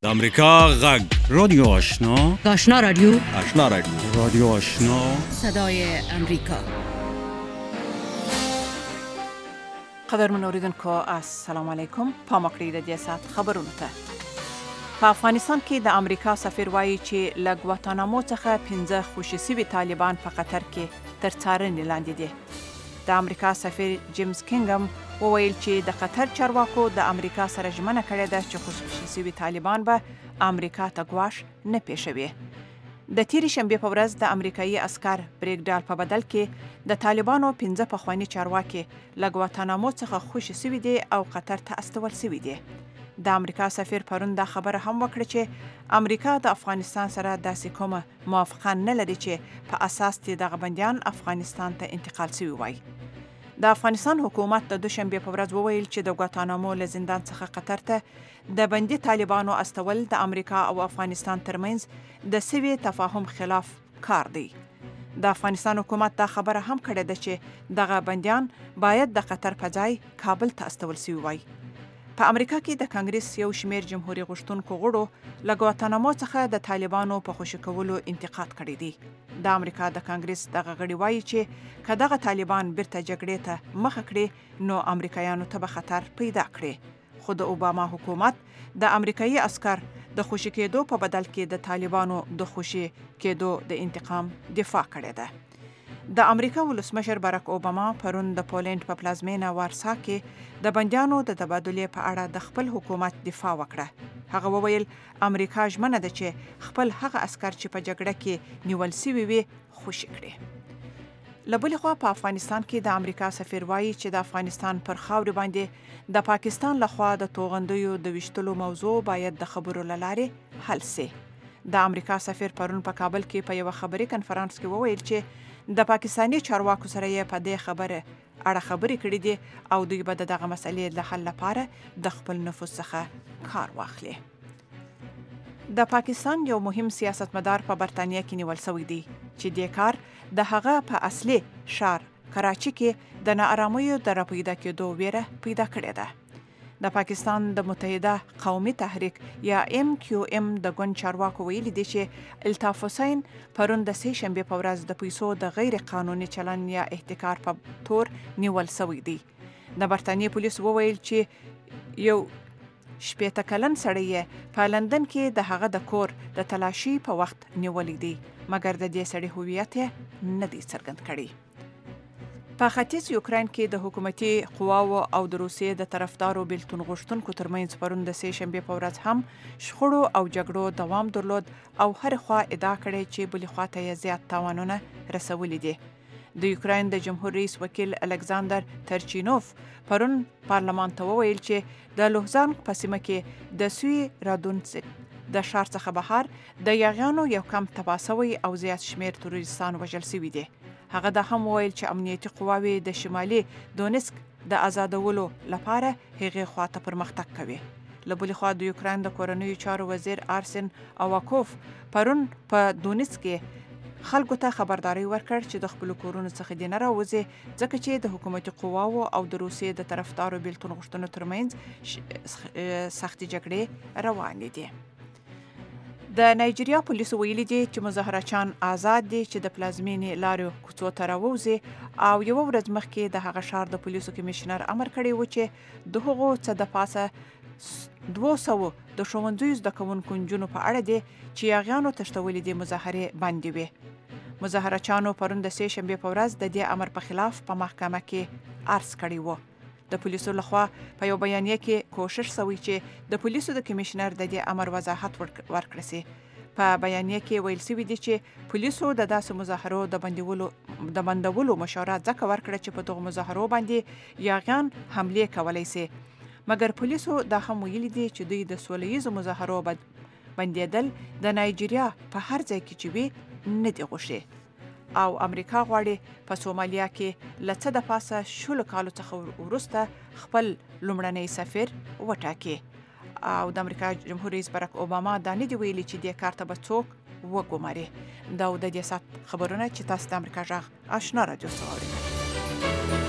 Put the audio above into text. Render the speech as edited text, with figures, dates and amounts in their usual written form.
د امریکا غږ رادیو آشنا آشنا رادیو رادیو آشنا صدای امریکا. قدرمن اوریدونکو السلام علیکم. پامکړی د دې سات خبرونه ته. په افغانستان کې د امریکا سفیر وایي چې له ګواتانامو څخه 15 خوشي سوي طالبان په قطر کې تر څارنې لاندې دي. د امریکا سفیر جیمز کینګم وویل چې د قطر چارواکو د امریکا سره ژمنه کړې ده چې خوشي سوي طالبان به امریکا ته ګواښ نه پیښوي. د تیرې شنبې په ورځ د امریکایي عسکر بریګډال په بدل کې د طالبانو 15 پخواني چارواکي له ګواتانامو څخه خوشي سوي دي او قطر ته استول سوي دي. د امریکا سفیر پرون دا خبره هم وکړه چې امریکا د افغانستان سره داسې کومه موافقه نه لري چې په اساس دې دغه بندیان افغانستان ته انتقال سوي وای. د افغانستان حکومت د دوشنبې په ورځ وویل چې د ګواتانامو له زندان څخه قطر ته د بندي طالبانو استول د امریکا او افغانستان ترمنځ د سوي تفاهم خلاف کار دی. د افغانستان حکومت دا خبره هم کړې ده چې دغه بندیان باید د قطر په ځای کابل ته استول سوي وای. په امریکا کې د کانګریس یو شمیر جمهوریت غوښتونکو غړو له ګواتانامو څخه د طالبانو په خوشي کولو انتقاد کړی دی. د امریکا د کانګریس دغه غړي وایي چې که دغه طالبان بیرته جګړې ته مخه کړي نو امریکایانو ته به خطر پیدا کړي. خو د اوباما حکومت د امریکایي عسكر د خوشي کېدو په بدل کې د طالبانو د خوشي کېدو د انتقام دفاع کړې ده. د امریکا ولسمشر باراک اوباما پرون د پولند په پلازمینه وارسا کې د بندیانو د تبادلې په اړه د خپل حکومت دفاع وکړه. هغه وویل امریکا ژمنه ده چې خپل هغه عسكر چې په جګړه کې نیول سوي وي خوشي کړي. له بلې خوا په افغانستان کې د امریکا سفیر وایي چې د افغانستان پر خاورې باندې د پاکستان لخوا د توغندیو د ویشتلو موضوع باید د خبرو له لارې حل سي. د امریکا سفیر پرون په کابل کې په یو خبري کنفرانس کې وویل چې د پاکستاني چارواکو سره یې په دې خبره اړه خبرې کړې دي او دوی به دغه مسلې له حل لپاره د خپل نفوذ څخه کار واخلي. د پاکستان یو مهم سیاستمدار په برتانیه کې نیول شوی دی چې د کار د هغه په اصلي شهر کراچي کې د ناارامیو د راپیدا کېدو ویره پیدا کړې ده. د پاکستان د متحده قومي تحریک یا MQM د ګوند چارواکو ویلي دي چې الطاف حسین پرون د سې شنبې په ورځ د پیسو د غیر قانوني چلن یا احتکار په تور نیول شوی دی. د برتانیې پولیس وویل چې یو 18 کلن سړی په لندن کې د هغه د کور د تلاشي په وخت نیولې دي مګر د دې سړي هویت نه دی څرګند کړی. په ختیځ یوکرين کې د حکومتي قواو او د روسیې د طرفدارو بیلتون غوښتونکو ترمنځ پرون د سې شنبې په ورځ هم شخړو او جګړو دوام درلود او هر خوا ادعا کړې چې بلې خواته یې زیات تاوانونه رسولي دي. د یوکرين د جمهور رئیس وکیل الکساندر ترچینوف پرون پارلمان ته وویل چې د لوهزان په سیمه کې د سوی رادونسک د ښار څخه بهر د یاغیانو یو کم تباسوي او زیات شمیر تروریستان وژل شوي دي. هغه دا هم ویل چې امنیتي قواوې د شمالي دونسک د آزادولو لپاره هغې خواته پرمختګ کوي. له بلې خوا د یوکرين د کورنیو چارو وزیر آرسن اواکوف پرون په دونسک کې خلکو ته خبرداري ورکړ چې د خپل کورونو څخه دې نه راوځي ځکه چې د حکومتي قواو او د روسیې د طرفدارو بیلتون غوښتنو ترمنځ سختې جګړې روانې دي. د نایجیریا پولیسو ویلي دي چې مظاهرچیان آزاد دي چې د پلازمینې لارې کوڅو ته راووځي او یو ورځ مخکې د هغه ښار د پولیسو کمیشنر امر کړی و چې د هغو څه د پاسه 200 د ښوونځیو زده کوونکو نجونو په اړه دي چې یاغیانو تښتولې دي مظاهرې بندې وي. مظاهرچیانو پرون د سې شنبې په ورځ د دې امر په خلاف په محکمه کې عرض کړی و. د پولیسو لخوا په یو بیانیه کې کوشش شوی چې د پولیسو د کمیشنر د دې امر وضاحت ورکړي سي. په بیانیه کې ویل شوی دی چې پولیسو د داسې مظاهرو د بندولو مشوره ځکه ورکړه چې په دغه مظاهرو باندې یاغیان حمله کولای شي مګر پولیسو دا هم ویلي دي چې دوی د سولهییزو مظاهرو بندیدل د نایجیریا په هر ځای کې چې وي نه دی غوښتي او امریکا غواړي په سومالیا کې له څه د پاسه 10 کالو څخه وروسته خپل لومړنی سفیر وټاکي او د امریکا جمهور رئیس باراک اوباما دا نه دی ویلي چې دې کار ته به څوک وګوماري. دا د دې سات خبرونه چې تاسو د امریکا غږ آشنا رادیو څخه اورئ.